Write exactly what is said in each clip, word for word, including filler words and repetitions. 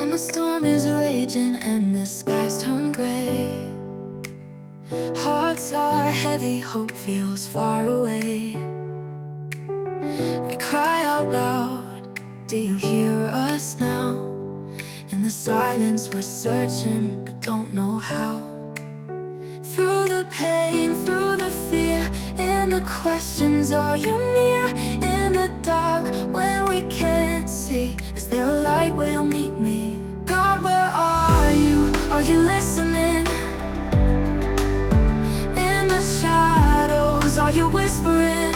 When the storm is raging and the skies turn gray, hearts are heavy, hope feels far away. We cry out loud, do you hear us now? In the silence we're searching, but don't know how. Through the pain, through the fear, and the questions, are you near? In the dark, when we can't see, is there a light where you'll meet me? God, where are you? Are you listening? In the shadows, are you whispering?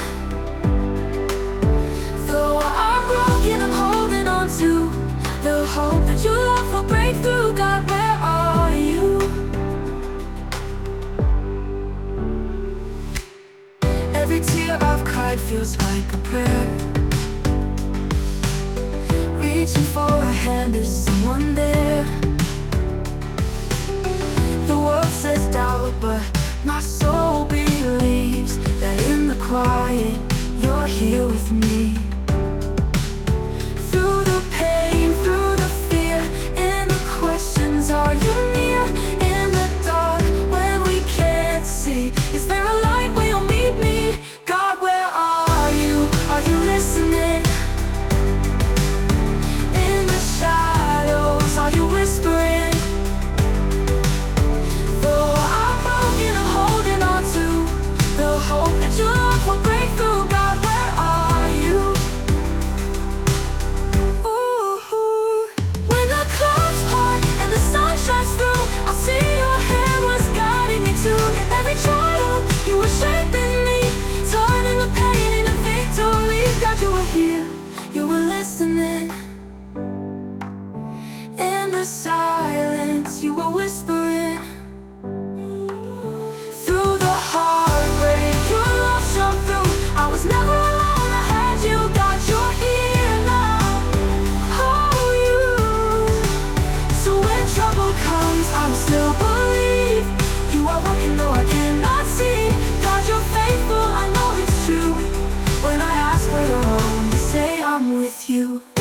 Though I'm broken, I'm holding on to the hope that your love will break through. God, where are you? Every tear I've cried feels like a prayer, reaching for a hand, is someone there? The world says doubt, but my soul believes that in the quiet, you're here with me. Through the pain, through the fear, and the questions, are you near? In the dark, when we can't see, is there a light where you'll meet me? God, where are you? Are you listening? In the shadows, are you whispering? Though I'm broken, I'm holding on to the hope that your love will break through. God, where are you? Ooh, when the clouds part and the sun shines through, I'll see your hand was guiding me to. In every trial, you were shaping me, turning the pain into victory. God, you were here, you were listening. In the silence, you were whispering. Through the heartbreak, your love shone through. I was never alone, I had you. God, you're here now. Oh, you. So when trouble comes, I will still believe you are working though I cannot see. God, you're faithful, I know it's true. When I ask where you're home, you say I'm with you.